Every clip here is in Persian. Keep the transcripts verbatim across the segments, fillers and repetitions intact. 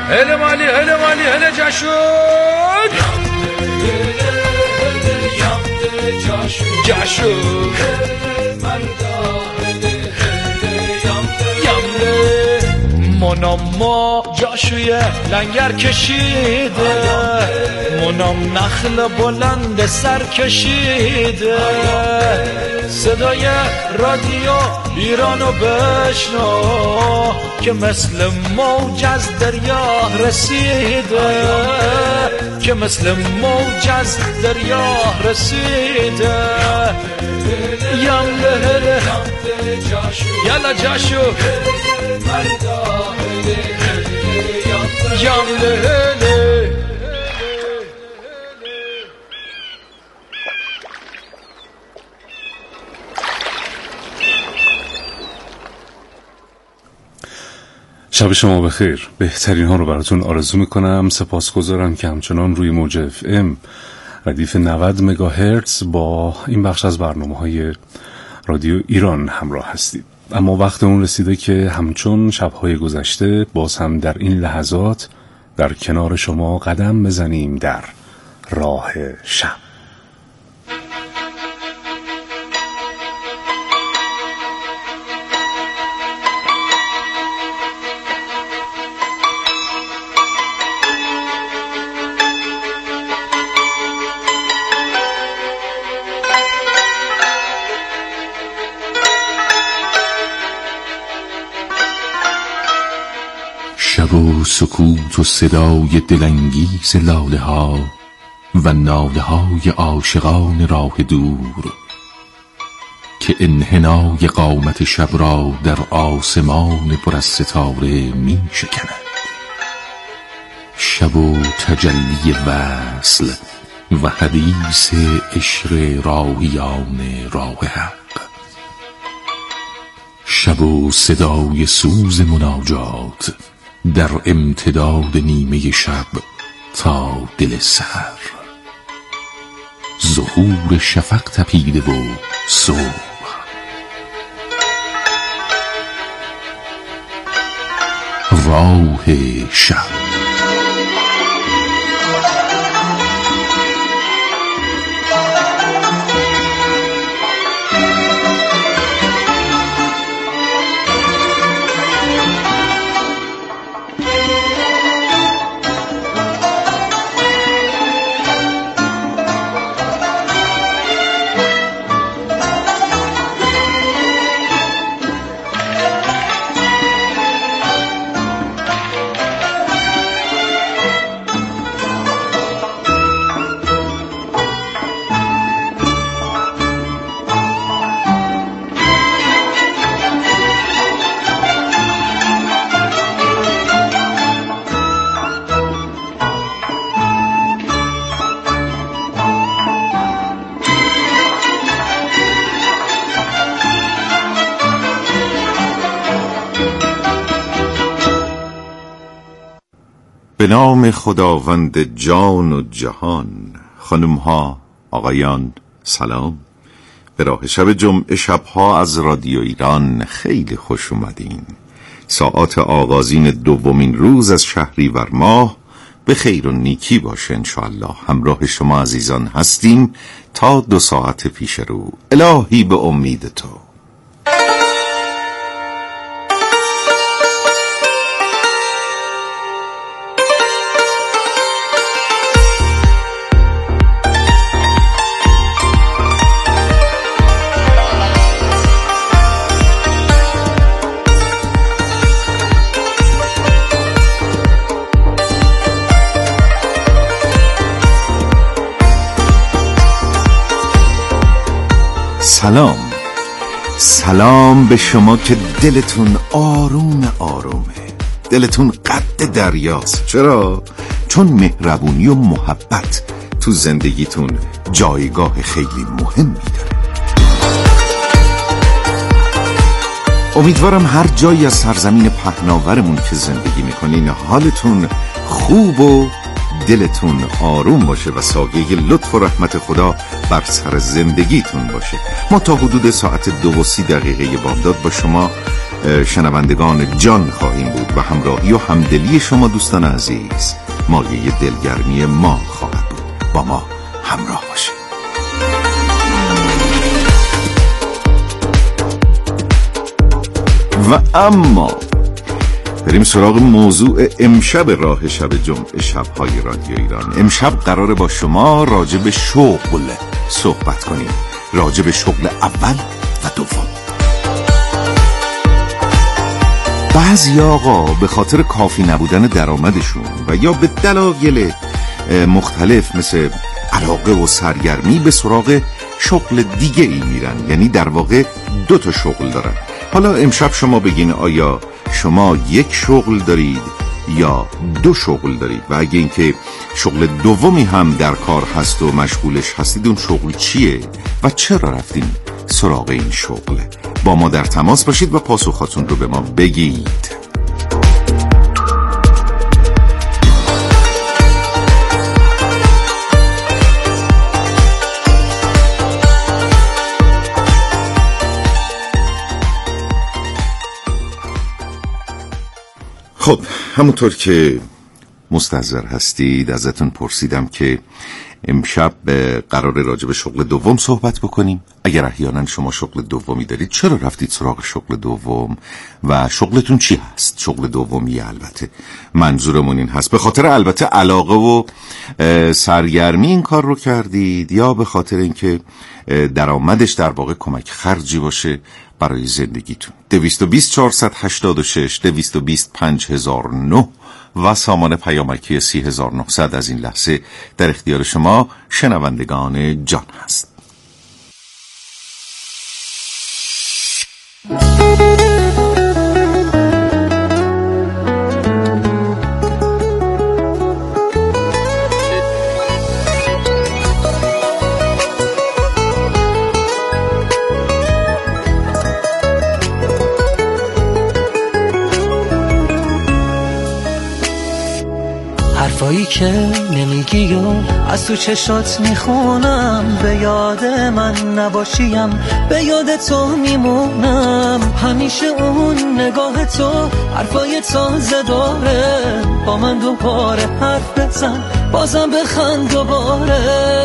هله مالی هله مالی هله جشون جشون منام ما جاشوی لنگر کشیده، منام نخل بلند سر کشیده، صدای رادیو ایرانو بشنو که مثل موج از دریا رسیده، که مثل موج از دریا رسیده. یم لهله یلا جاشو یم لهله. شب شما بخیر. بهترین ها رو براتون آرزو میکنم. سپاسگزارم که همچنان روی موج اف ام ردیف نود مگاهرتز با این بخش از برنامه‌های رادیو ایران همراه هستید. اما وقت اون رسیده که همچون شب‌های گذشته باز هم در این لحظات در کنار شما قدم بزنیم در راه شب. شب و سکوت و صدای دلانگیز لاله ها و ناله های عاشقان راه دور که انحنای قامت شب را در آسمان پر از ستاره می شکند. شب و تجلی وصل و حدیث عشق راهیان راه حق. شب و صدای سوز مناجات در امتداد نیمه شب تا دل سحر. ظهور شفق تپیده و صبح. راه شب. به نام خداوند جان و جهان. خانم ها، آقایان، سلام. به راه شب جمعه شبها از رادیو ایران خیلی خوش اومدین. ساعات آغازین دومین روز از شهریور ماه به خیر و نیکی باشه انشاءالله. همراه شما عزیزان هستیم تا دو ساعت پیش رو. الهی به امید تو. سلام سلام به شما که دلتون آروم آرومه، دلتون قد دریاست. چرا؟ چون مهربونی و محبت تو زندگیتون جایگاه خیلی مهمی داره. امیدوارم هر جایی از سرزمین پهناورمون که زندگی میکنین حالتون خوب و دلتون آروم باشه و سایه لطف و رحمت خدا بر سر زندگیتون باشه. ما تا حدود ساعت دو و سی دقیقه بامداد با شما شنوندگان جان خواهیم بود و همراهی و همدلی شما دوستان عزیز مایه دلگرمی ما خواهد بود. با ما همراه باشید. و اما بریم سراغ موضوع امشب راه شب جمعه شب‌های رادیو ایران. امشب قراره با شما راجع به شغل صحبت کنیم، راجع به شغل اول و دوم. بعضی آقا به خاطر کافی نبودن درآمدشون و یا به دلایل مختلف مثل علاقه و سرگرمی به سراغ شغل دیگه ای میرن، یعنی در واقع دو تا شغل دارن. حالا امشب شما بگین آیا شما یک شغل دارید یا دو شغل دارید و اگه اینکه شغل دومی هم در کار هست و مشغولش هستید، اون شغل چیه و چرا رفتین سراغ این شغل؟ با ما در تماس باشید و پاسخاتون رو به ما بگید. خب همونطور که مستحضر هستید ازتون پرسیدم که امشب قرار راجع به شغل دوم صحبت بکنیم. اگر احیانا شما شغل دومی دارید، چرا رفتید سراغ شغل دوم و شغلتون چی هست؟ شغل دومی البته منظورمون این هست به خاطر البته علاقه و سرگرمی این کار رو کردید یا به خاطر اینکه درآمدش در واقع کمک خرجی باشه برای زندگیتون. دویست و بیست چهارصد و هشتاد و شش دویست و بیست پنج هزار و نه و سامان پیامکی سی هزار و نهصد از این لحظه در اختیار شما شنوندگان جان هست. حرفایی که نمیگی و از تو چشات میخونم، به یاد من نباشیم به یاد تو میمونم. همیشه اون نگاه تو حرفای تازه داره، با من دوباره حرف بزن بازم بخند دوباره.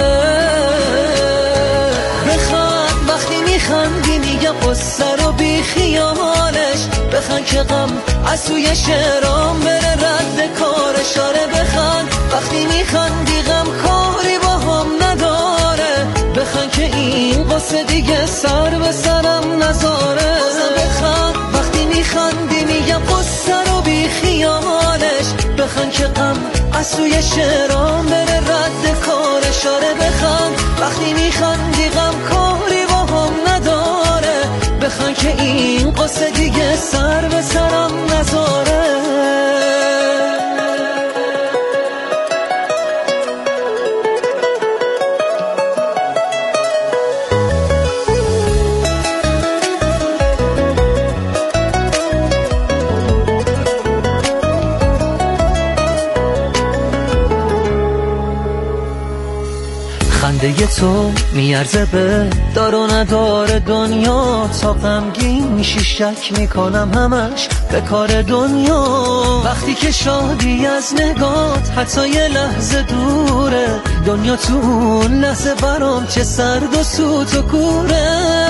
بخند وقتی میخندی میگم قصه رو بی خیالش، بخند که غم از توی شعرام بره رد کارش. آره بخند وقتی میخندی غم کاری با هم نداره، بخند که این قصه دیگه سر به سرم نذاره. بخند وقتی میخندی میگم قصه رو بی خیالش، بخند که غم از توی شعرام بره رد کارش. آره بخند وقتی میخندی غم کاری با هم نداره، بخند که این قصه دیگه سر به سرم نذاره. خنده تو میارزه به دار و ندار دنیا، تا غمگین میشی شک میکنم همش به کار دنیا. وقتی که شادی از نگات حتی یه لحظه دوره، دنیا تو اون لحظه برام چه سرد و سوت و کوره.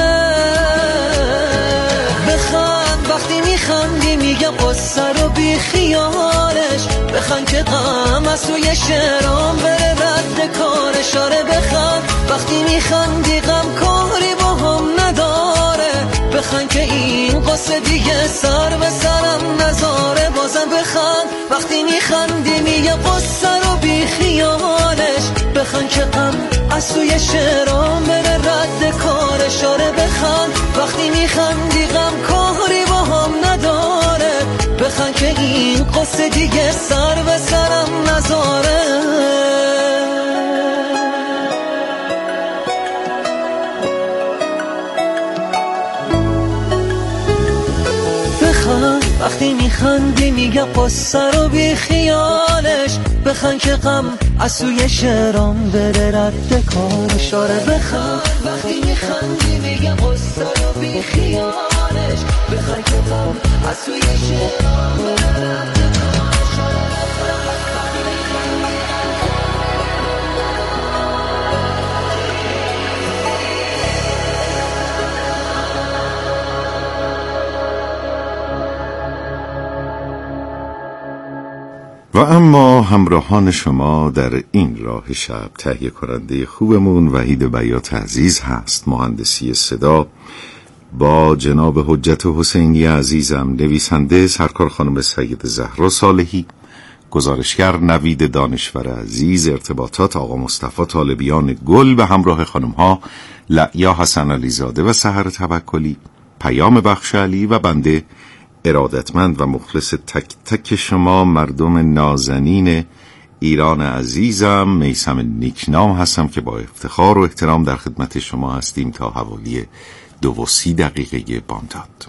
بخند وقتی میخندی میگم قصه رو بی خیالش، بخند که غم از توی شعرام بره رد کارش. آره بخند وقتی میخندی غم کاری با هم نداره، بخند که این قصه دیگه سر به سرم نذاره. بازم بخند وقتی میخندی میگم قصه رو بی خیالش، بخند که غم از توی شعرام بره رد کارش. آره بخند وقتی میخندی غم کاری با هم نداره، بخند که این قصه دیگه سر به سرم نذاره. وقتی میخندی میگم قصه رو بی خیالش، بخند که غم از سوی شعرام بره رد کارش. آره بخند وقتی میخندی میگم قصه رو بی خیالش. بخند که غم از سوی شعرام بره رد کارش. و اما همراهان شما در این راه شب، تهیه کننده خوبمون وحید بیات عزیز هست، مهندسی صدا با جناب حجت حسینی عزیزم، نویسنده سرکار خانم سید زهرا صالحی، گزارشگر نوید دانشور عزیز، ارتباطات آقا مصطفی طالبیان گل به همراه خانم ها لعیا حسن علیزاده و سحر توکلی، پیام بخش علی و بنده ارادتمند و مخلص تک تک شما مردم نازنین ایران عزیزم، میثم نیکنام هستم که با افتخار و احترام در خدمت شما هستیم تا حوالی دو و سی دقیقه بامداد.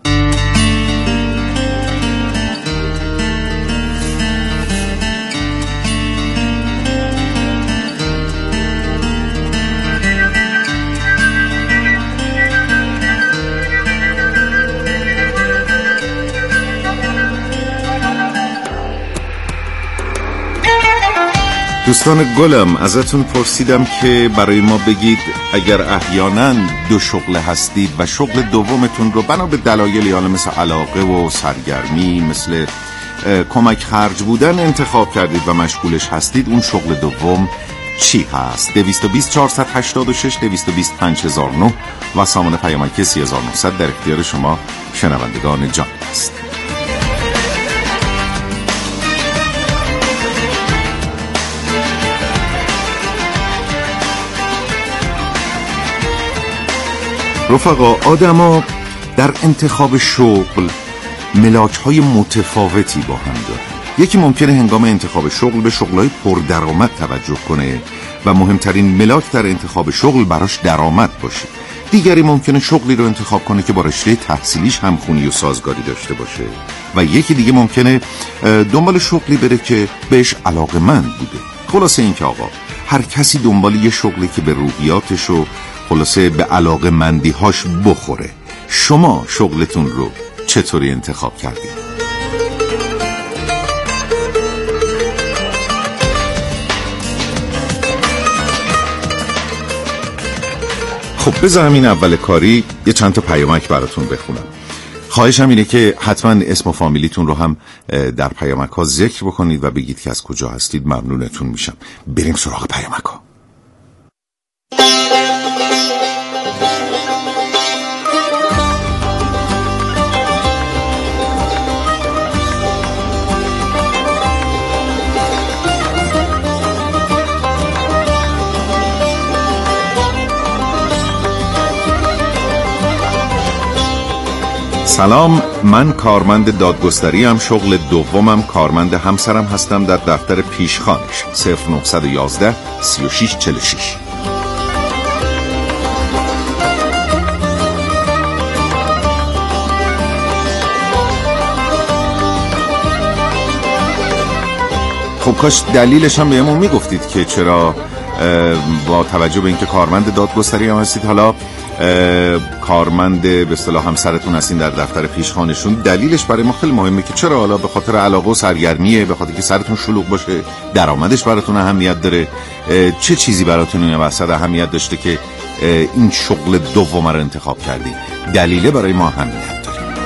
دوستان گلم، ازتون پرسیدم که برای ما بگید اگر احیانا دو شغل هستید و شغل دومتون رو بنا به دلایلی حالا مثل علاقه و سرگرمی، مثل کمک خرج بودن انتخاب کردید و مشغولش هستید، اون شغل دوم چی هست؟ دویست و بیست چهارصد و هشتاد و شش دویست و بیست پنج هزار و نه و سامان پیامک سی هزار و نهصد در اختیار شما شنوندگان جان است. رفقا، آدما در انتخاب شغل ملاک‌های متفاوتی با هم دارن. یکی ممکنه هنگام انتخاب شغل به شغل‌های پردرآمد توجه کنه و مهمترین ملاک در انتخاب شغل براش درآمد باشه. دیگری ممکنه شغلی رو انتخاب کنه که با رشته تحصیلیش همخونی و سازگاری داشته باشه و یکی دیگه ممکنه دنبال شغلی بره که بهش علاقه‌مند بوده. خلاصه این که آقا هر کسی دنبال یه شغلی که به روحیاتش و خلاصه به علاقه مندی هاش بخوره. شما شغلتون رو چطوری انتخاب کردید؟ خب بذار همین اول کاری یه چند تا پیامک براتون بخونم. خواهشم اینه که حتما اسم و فامیلیتون رو هم در پیامک ها ذکر بکنید و بگید که از کجا هستید. ممنونتون میشم. بریم سراغ پیامک ها. سلام، من کارمند دادگستری ام. شغل دومم کارمند همسرم هستم در دفتر پیشخوانش. صفر نهصد و یازده سی و شش چهل و شش. خب کاش دلیلش هم بهمون میگفتید که چرا با توجه به اینکه کارمند دادگستری هم هستید حالا کارمند به اصطلاح همسرتون هستین در دفتر پیشخوانشون. دلیلش برای ما خیلی مهمه که چرا حالا به خاطر علاقه و سرگرمیه، به خاطر که سرتون شلوغ باشه، درآمدش براتون اهمیت داره، چه چیزی براتون این وسط اهمیت داشته که این شغل دوم رو انتخاب کردی؟ دلیله برای ما اهمیت داره.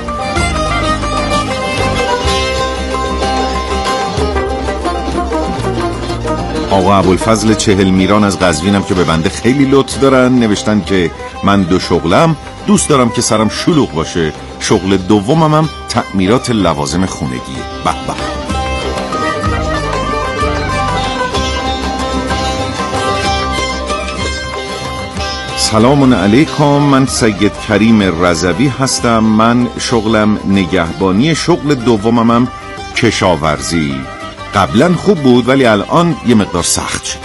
آقا ابوالفضل چهل میران از قزوینم که به بنده خیلی لطف دارن، نوشتن که من دو شغلم، دوست دارم که سرم شلوغ باشه، شغل دومم هم تعمیرات لوازم خونگیه. به به. سلام علیکم، من سید کریم رضوی هستم. من شغلم نگهبانی، شغل دومم هم کشاورزی. قبلا خوب بود ولی الان یه مقدار سخت شد.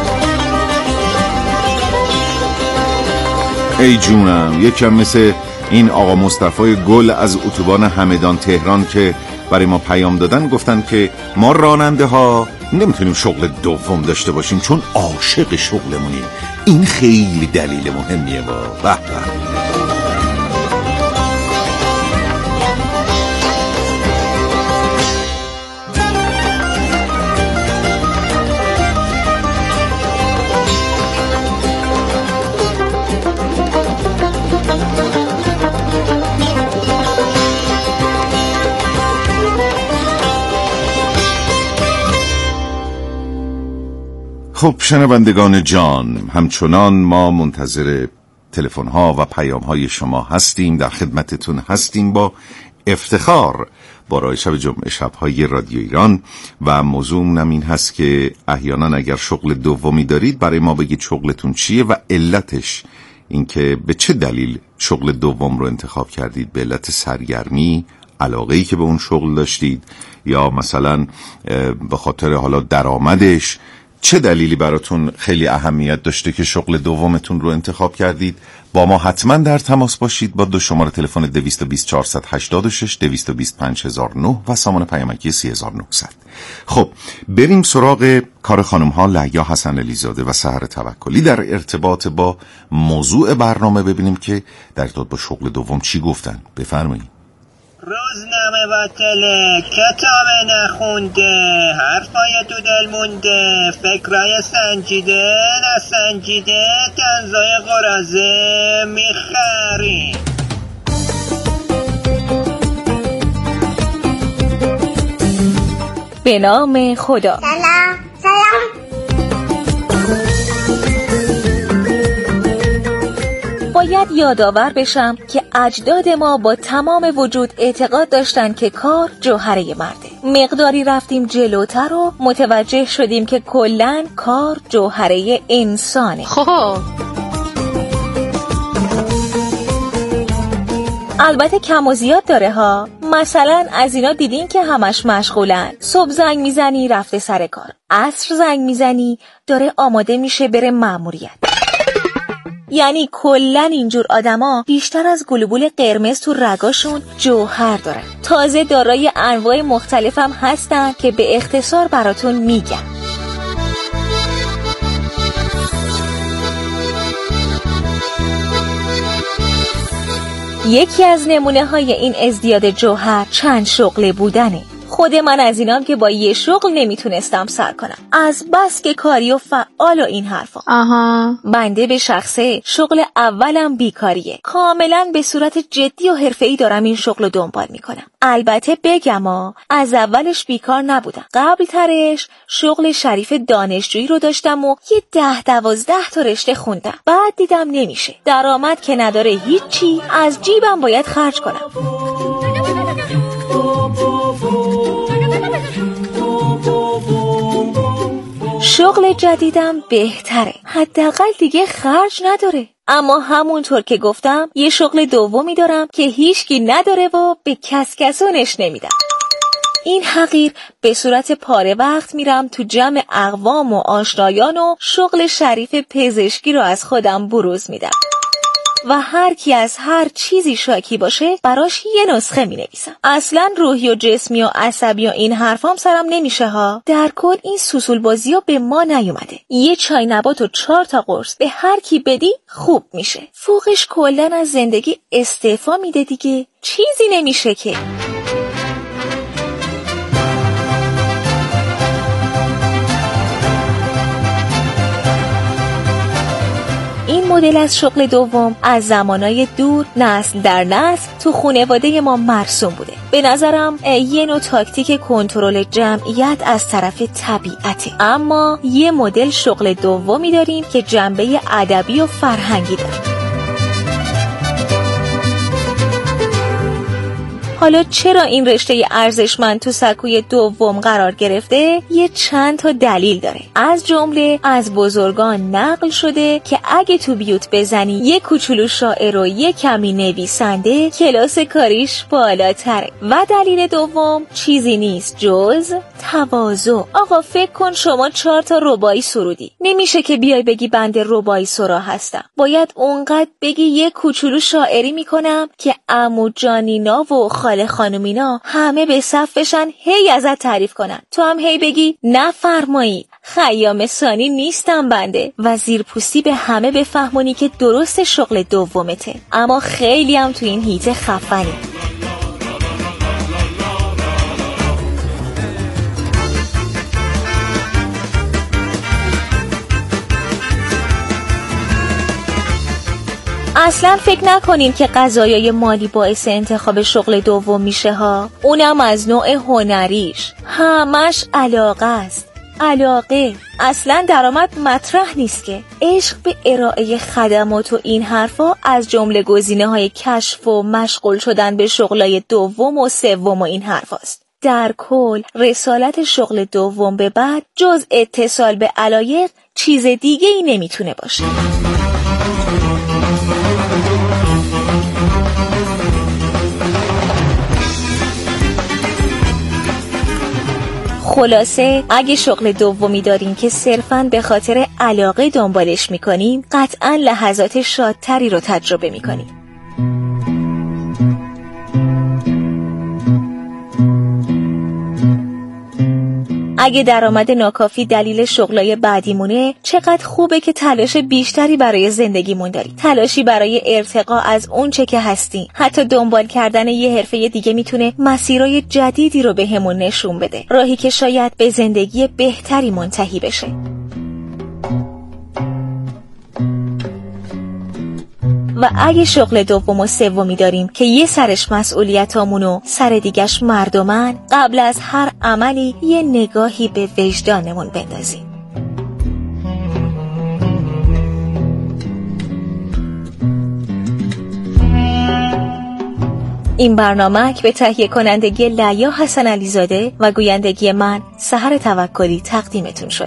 ای جونم، یکم مثل این آقا مصطفی گل از اتوبان همدان تهران که برای ما پیام دادن گفتن که ما راننده ها نمیتونیم شغل دوم داشته باشیم چون عاشق شغلمونیم. این خیلی دلیل مهمیه. با به به. خب شنوندگان جان، همچنان ما منتظر تلفن ها و پیام های شما هستیم، در خدمتتون هستیم با افتخار با رای شب جمعه شب‌های رادیو ایران و موضوعمون این هست که احیانا اگر شغل دومی دارید برای ما بگید شغلتون چیه و علتش، اینکه به چه دلیل شغل دوم رو انتخاب کردید، به علت سرگرمی، علاقه‌ای که به اون شغل داشتید، یا مثلا به خاطر حالا درآمدش، چه دلیلی براتون خیلی اهمیت داشته که شغل دومتون رو انتخاب کردید. با ما حتما در تماس باشید با دو شماره تلفن دویست و بیست چهارصد و هشتاد و شش، دویست و بیست پنج هزار و نه و سامان پیامکی سی هزار و نهصد. خب بریم سراغ کار خانم ها لیا حسن علیزاده و سحر توکلی در ارتباط با موضوع برنامه، ببینیم که در ارتباط با شغل دوم چی گفتن. بفرمایید. روزنامه باطله، کتاب نخونده، حرفای تو دل مونده، فکرای سنجیده نسنجیده، کنزای قرازه میخری. به نام خدا. سلام سلام. باید یادآور بشم که اجداد ما با تمام وجود اعتقاد داشتن که کار جوهره مرده. مقداری رفتیم جلوتر و متوجه شدیم که کلاً کار جوهره انسانه. خب البته کم و زیاد داره ها. مثلا از اینا دیدین که همش مشغولن. صبح زنگ میزنی رفته سر کار، عصر زنگ میزنی داره آماده میشه بره مأموریت. یعنی کلن اینجور آدما بیشتر از گلوبول قرمز تو رگاشون جوهر دارن. تازه دارای انواع مختلف هم هستن که به اختصار براتون میگم. یکی از نمونه های این ازدیاد جوهر چند شغله بودنه. خود من از اینام که با یه شغل نمیتونستم سر کنم، از بس که کاری و فعال و این حرفا. آها. بنده به شخصه شغل اولم بیکاریه. کاملا به صورت جدی و حرفه‌ای دارم این شغل رو دنبال میکنم. البته بگم ها، از اولش بیکار نبودم. قبل ترش شغل شریف دانشجویی رو داشتم و یه ده دوازده تا رشته خوندم. بعد دیدم نمیشه، درآمد که نداره هیچی، از جیبم باید خرج کنم. شغل جدیدم بهتره، حداقل دیگه خرج نداره. اما همونطور که گفتم یه شغل دومی دارم که هیچکی نداره و به کس کسونش نمیدم. این حقیر به صورت پاره وقت میرم تو جمع اقوام و آشنایان و شغل شریف پزشکی رو از خودم بروز میدم و هر کی از هر چیزی شاکی باشه براش یه نسخه می نویسم. اصلا روحی و جسمی و عصبی و این حرفام سرم نمیشه ها. در کل این سوسول بازی ها به ما نیومده. یه چای نبات و چهار تا قرص به هر کی بدی خوب میشه. فوقش کلن از زندگی استعفا میده دیگه. چیزی نمیشه که. این مدل از شغل دوم از زمانای دور نسل در نسل تو خانواده ما مرسوم بوده. به نظرم یه نوع تاکتیک کنترل جمعیت از طرف طبیعته. اما یه مدل شغل دومی داریم که جنبه ادبی و فرهنگی داره. حالا چرا این رشته ارزشمند تو سکوی دوم قرار گرفته؟ یه چند تا دلیل داره. از جمله از بزرگان نقل شده که اگه تو بیوت بزنی یه کوچولو شاعر و یه کمی نویسنده، کلاس کاریش بالاتره. و دلیل دوم چیزی نیست جز تواضع. آقا فکر کن شما چهار تا ربایی سرودی، نمیشه که بیای بگی بنده ربایی سرا هستم. باید اونقدر بگی یه کوچولو شاعری میکنم که عمو جانینا و خاله خانومینا همه به صف بشن هی ازت تعریف کنن، تو هم هی بگی نفرمایید خیام ثانی نیستم بنده و زیرپوستی به همه بفهمونی که درست شغل دومته، اما خیلی هم تو این هیته خفنی. اصلا فکر نکنین که قضایای مالی باعث انتخاب شغل دوم میشه ها، اونم از نوع هنریش. همش علاقه است. علاقه اصلا درآمد مطرح نیست که. عشق به ارائه خدمات و این حرفا از جمله گزینه‌های کشف و مشغول شدن به شغلای دوم و سوم و این حرفاست. در کل رسالت شغل دوم به بعد جز اتصال به علایق چیز دیگه ای نمیتونه باشه. خلاصه اگه شغل دومی دارین که صرفاً به خاطر علاقه دنبالش میکنین، قطعاً لحظات شادتری رو تجربه میکنین. اگه درآمد ناکافی دلیل شغلای بعدیمونه، چقدر خوبه که تلاش بیشتری برای زندگیمون داریم. تلاشی برای ارتقا از اون چه که هستیم. حتی دنبال کردن یه حرفه دیگه میتونه مسیرای جدیدی رو بهمون نشون بده. راهی که شاید به زندگی بهتری منتهی بشه. و اگه شغل دوم و سومی داریم که یه سرش مسئولیتامون و سر دیگش مردمن، قبل از هر عملی یه نگاهی به وجدانمون بندازیم. این برنامه به تهیه کنندگی لیا حسن علیزاده و گویندگی من سحر توکلی تقدیمتون شد.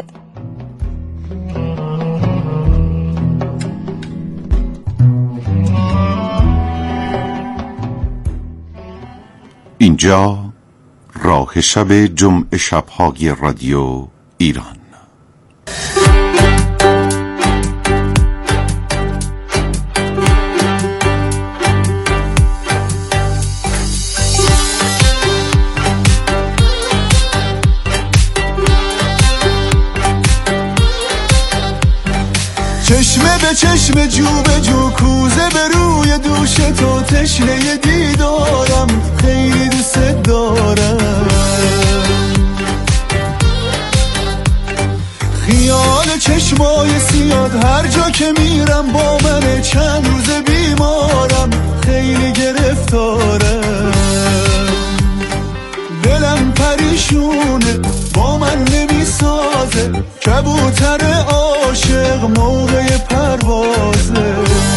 اینجا راه شب جمعه شب‌های رادیو ایران. چشمه به چشمه، جو به جو، کوزه به روی دوش تو، تشنه دیدارم، خیلی دوست دارم. خیال چشمای سیاد هر جا که میرم با منه، چند روز بیمارم، خیلی گرفتارم. دلم پریشونه با من نمیسازه، کبوتر عاشق موقع پروازه.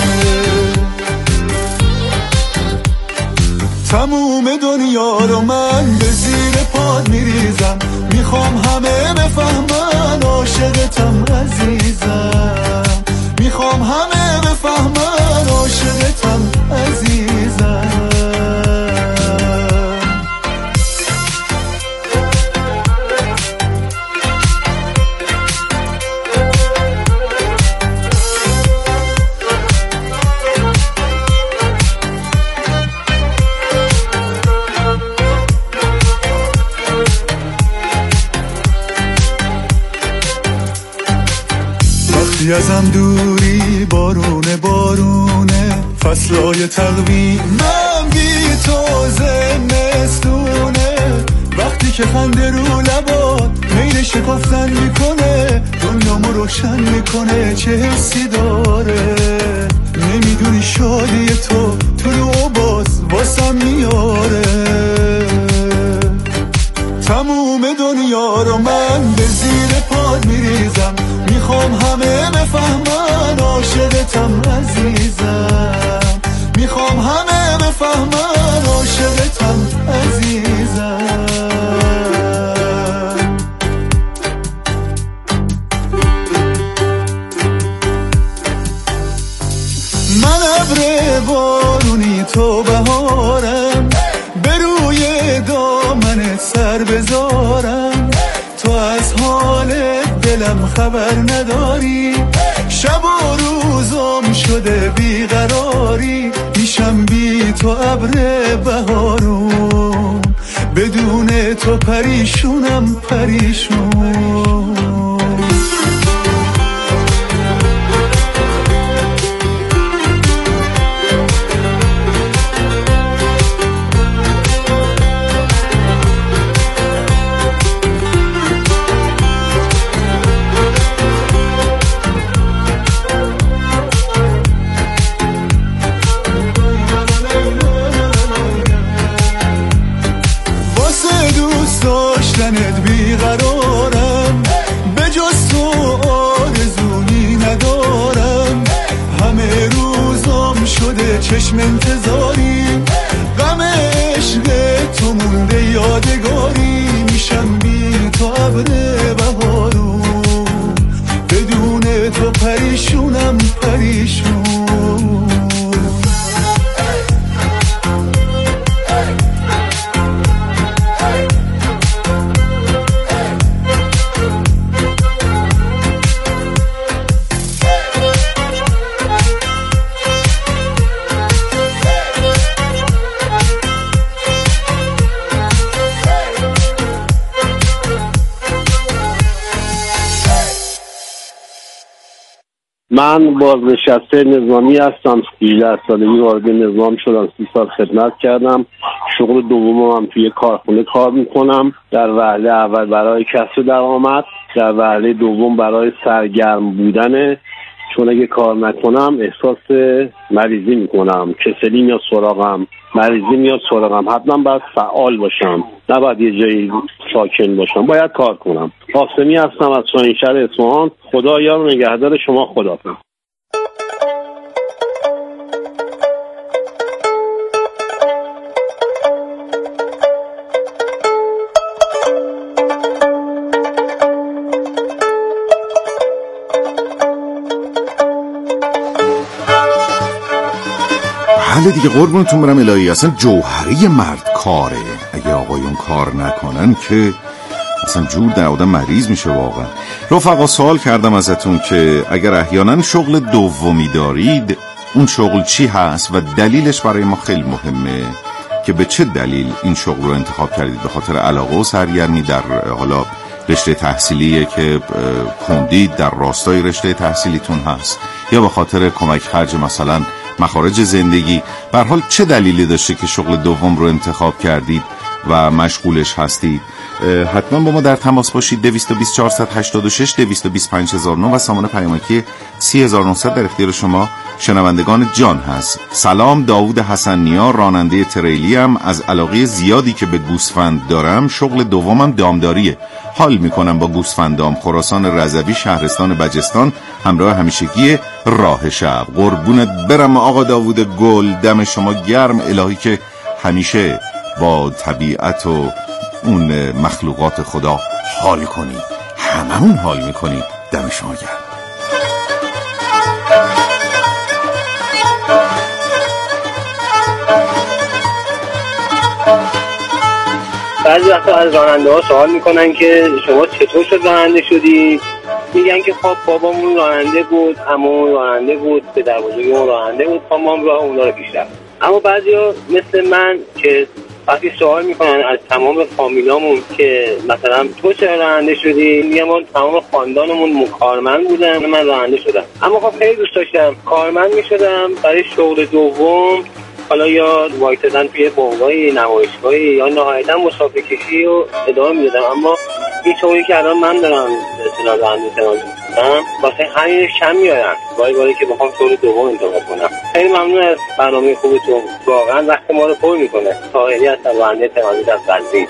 تموم دنیا رو من به زیر پاد میریزم، میخوام همه بفهمن عاشقتم عزیزم، میخوام همه بفهمن عاشقتم عزیزم. ازم دوری بارونه بارونه، فصلای تقویمم بی تازه مستونه. وقتی که خنده رو لبات میل شکفتن میکنه، دنیامو روشن میکنه، چه حسی داره. نمیدونی شادی تو تو رو باز واسم میاره. تموم دنیا رو من به زیر پاد میریزم، میخوام همه بفهمن عاشقتم عزیزم، میخوام همه بفهمن عاشقتم خبر نداری، شب و روزم شده بیقراری، میشم بی تو ابر بهارون، بدون تو پریشونم پریشون. داشتنت بیقرارم، به جز تو آرزویی ندارم، همه روزم شده چشم انتظاری، غم عشق تو مونده یادگاری، میشم بی تو ابر بهارون، بدون تو پریشونم پریشون. من بازنشسته نظامی هستم. هجده سالگی وارد نظام شدم. سی سال خدمت کردم. شغل دومم هم توی کارخونه کار میکنم. در وهله اول برای کسب درآمد، در وهله دوم برای سرگرم بودنه، چون اگه کار نکنم احساس مریضی میکنم، کسلی میاد سراغم، مریضی میاد سراغم. حتما باید فعال باشم، نباید یه جایی ساکن باشم، باید کار کنم. قاسمی هستم از شاهینشهر اصفهان. خدا یار و نگهدار شما. خداحافظ. حالا دیگه قربونتون برم الهی، اصلا جوهری مرد کاره. اگه آقایون کار نکنن که اصلا جور در آدم مریض میشه واقعا. رفقا سوال کردم ازتون که اگر احیانا شغل دومی دارید اون شغل چی هست و دلیلش برای ما خیلی مهمه که به چه دلیل این شغل رو انتخاب کردید. به خاطر علاقه و سرگرمی در حالا رشته تحصیلیه که خوندید، در راستای رشته تحصیلیتون هست، یا به خاطر کمک خرج مثلا مخارج زندگی. به هر حال چه دلیلی داشته که شغل دوم رو انتخاب کردید و مشغولش هستید؟ حتما با ما در تماس باشید. دویست و بیست چهارصد و هشتاد و شش دویست و بیست پنج هزار و نه و سامان پیامکی سی هزار و نهصد در اختیار شما شنوندگان جان هست. سلام، داوود حسن نیا، راننده تریلی ام. از علاقه زیادی که به گوسفند دارم شغل دومم دامداریه. حال میکنم با گوسفندام. خراسان رضوی، شهرستان بجستان، همراه همیشگی راه شب. قربونت برم آقا داوود گل، دم شما گرم. الهی که همیشه با طبیعت و اون مخلوقات خدا حال کنی، هممون حال میکنی. دم شما گرم. بعضی وقتا از راننده ها سوال میکنن که شما چطور شد راننده شدی؟ میگن که خب بابامون راننده بود، عمومون راننده بود، پدر بزرگمون راننده بود، خب ما هم راه اونا رو پیش رفتیم. اما بعضیا مثل من که وقتی سوال میکنن از تمام فامیلامون که مثلا تو چرا راننده شدی، میگم ما تمام خاندانمون کارمند بودن، من راننده شدم. اما خب خیلی دوست داشتم کارمند میشدم برای شغل دوم، حالا یا وایتدن توی بنگاهی، نمایشگاهی، یا نهایتا مسافر کشی رو ادامه میدادم. اما این شغلی که الان من دارم اصطلاح راننده ترانزیت میکنم واسه همینش کم میارم وای وای که بخوام شغل دوم انتخاب کنم. خیلی ممنون از برنامه خوبتون، واقعا وقت ما رو پر میکنه. طاهری هستم، راننده ترانزیت از قزوین.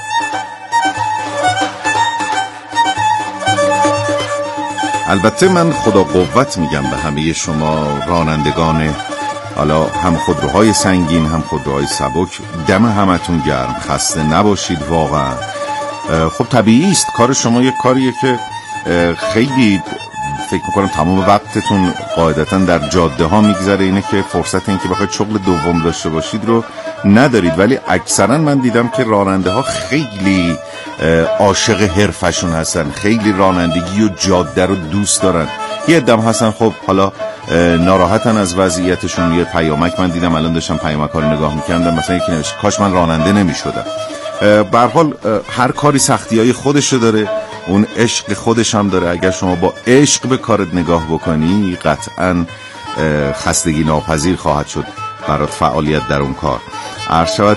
البته من خدا قوت میگم به همه شما رانندگان، حالا هم خودروهای سنگین هم خودروهای سبک. دم همتون گرم، خسته نباشید واقعا. خب طبیعی است، کار شما یک کاریه که خیلی فکر میکنم تمام وقتتون قاعدتا در جاده ها میگذره. اینه که فرصت این که بخواید شغل دوم داشته باشید رو ندارید، ولی اکثرا من دیدم که راننده ها خیلی عاشق حرفشون هستن، خیلی رانندگی و جاده رو دوست دارن. یه عدم هستن خب حالا ناراحتن از وضعیتشون. یه پیامک من دیدم الان داشتم پیامک ها رو نگاه میکردم، مثلا یکی نوشت کاش من راننده نمیشدم. به هر حال هر کاری سختیای خودشو داره، اون عشق خودش هم داره. اگر شما با عشق به کارت نگاه بکنی قطعاً خستگی ناپذیر خواهد شد برات فعالیت در اون کار. عرض شود